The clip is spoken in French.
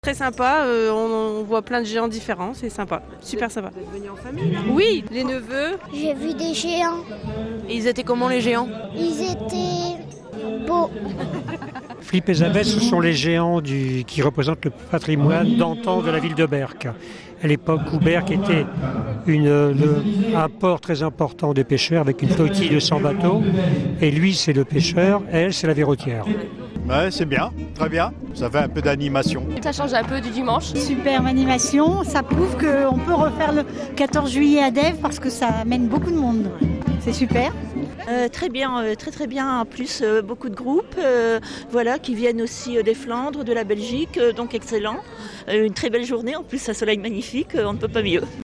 Très sympa, on voit plein de géants différents, c'est sympa, super sympa. Vous êtes venus en famille là ? Oui, les neveux. J'ai vu des géants. Et ils étaient comment les géants ? Ils étaient beaux. Philippe et Isabelle, ce sont les géants qui représentent le patrimoine d'antan de la ville de Berck. À l'époque où Berck était un port très important des pêcheurs avec une flottille de 100 bateaux. Et lui, c'est le pêcheur, elle, c'est la verrotière. Ouais, c'est bien, très bien. Ça fait un peu d'animation. Ça change un peu du dimanche. Superbe animation, ça prouve qu'on peut refaire le 14 juillet à Dèvres parce que ça amène beaucoup de monde. C'est super. Très bien, très bien. En plus, beaucoup de groupes qui viennent aussi des Flandres, de la Belgique, donc excellent. Une très belle journée, en plus un soleil magnifique, on ne peut pas mieux.